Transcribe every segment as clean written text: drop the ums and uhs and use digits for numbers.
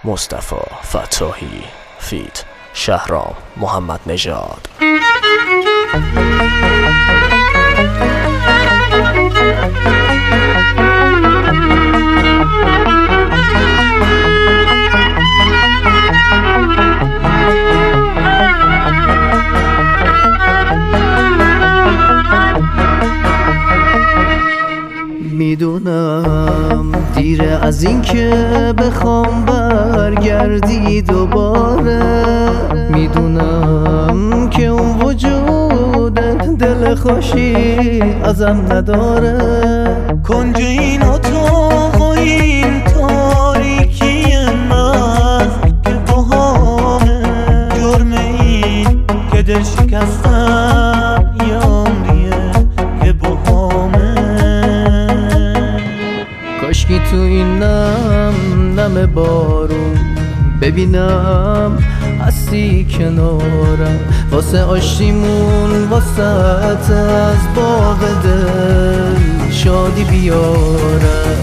مصطفی فتاحی فیت شهرام محمد نژاد. میدونم دیره از این که بخوام برگردی دوباره، میدونم که اون وجود دل خوشی ازم نداره. کنج این اتاق و این تاریکی من که باهامه، جرم این که دل شکستم یه عمریه که باهامه. کاشکی تو این نم بارون ببینم هستی کنارم، واسه آشتیمون واسه از باغ دل شادی بیارم.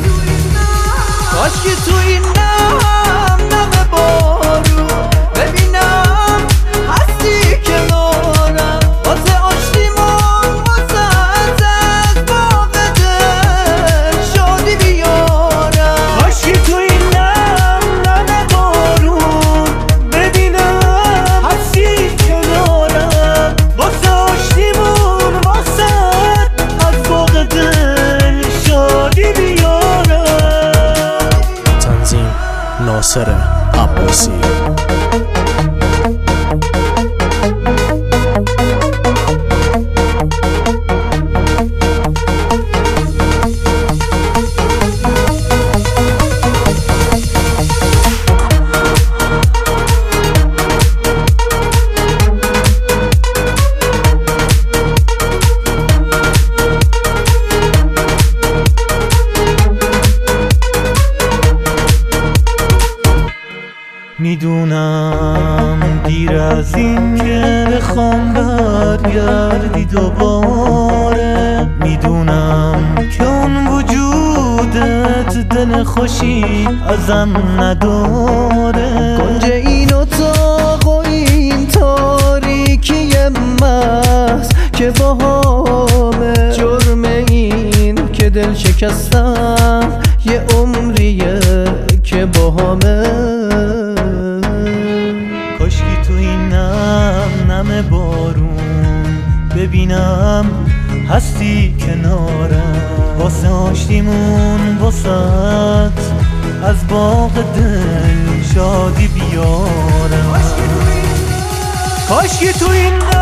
کاشکی تو این نم بارون ببینم هستی کنارم، واسه آشتیمون واسه از باغ دل شادی بیارم. کاشکی تو این نم بارون ببینم هستی کنارم، واسه آشتیمون واسه از باغ دل شادی بیارم. تنظیم ناصر عباسی. میدونم دیر از این که بخوام برگردی دوباره، میدونم که اون وجودت دل خوشی ازم نداره. کنج این اتاق و این تاریکی محض که باهامه، جرم این که دل شکستم یه عمریه که باهامه. کاشکی تو این نم بارون ببینم هستی کنارم، واسه آشتیمون واسط از باغ دل شادی بیارم. کاشکی تو این